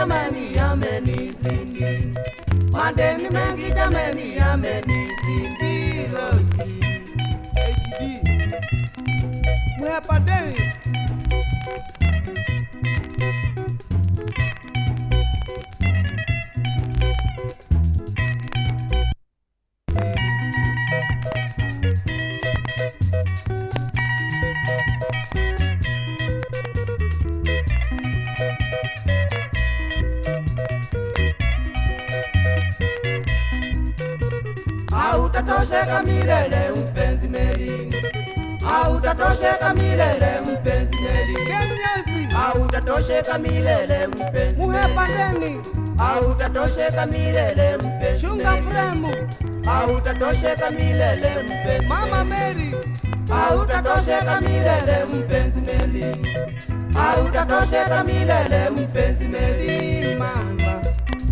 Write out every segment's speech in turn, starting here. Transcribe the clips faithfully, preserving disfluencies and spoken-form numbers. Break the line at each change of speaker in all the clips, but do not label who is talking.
jamani yamenizidi, madeni mengi jamani yamenizidi Rosi.
H D Mwepa deni
Hautatosheka milele mpenzi Mary, hautatosheka milele mpenzi Mary,
Kenyezi
hautatosheka milele mpenzi
Mwepa
Mary,
deni
hautatosheka milele mpenzi
Shunga
Mary,
fremu
hautatosheka milele mpenzi
Mama Mary,
hautatosheka milele mpenzi Mary, hautatosheka milele mpenzi Mary
mama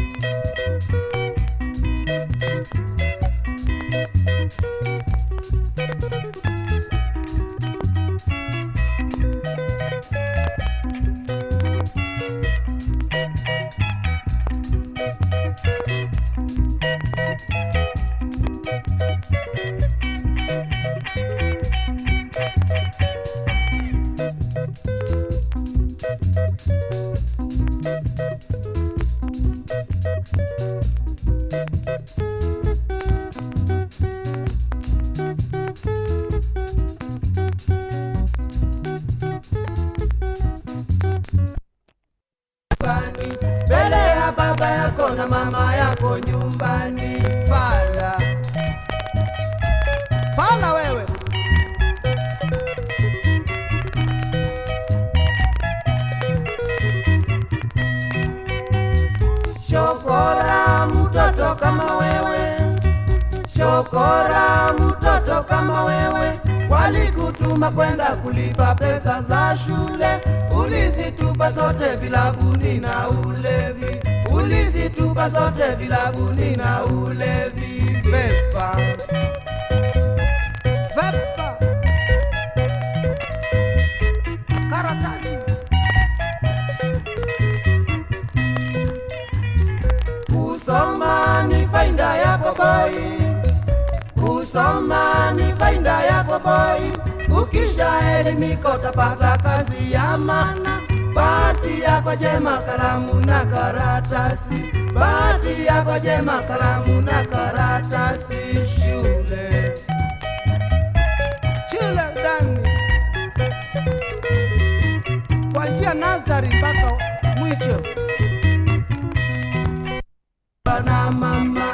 mbele ya baba yako na mama yako nyumbani.
Fala Fala wewe
Shokora mtoto kama wewe, shokora mtoto kama wewe, walikutuma kwenda kulipa pesa za shule, ulizitupa zote vilabuni na ulevi, ulizitupa zote vilabuni na ulevi.
Vepa Vepa Karatasi
Kusoma ni faida yako boy, kusoma ni faida yako boy, ukisha elimika utapata kazi ya maana. Bahati yako jema kalamu na karatasi, bahati yako jema kalamu na karatasi. Shule
Shule ndani kuanzia Nazari mpaka mwisho
na mama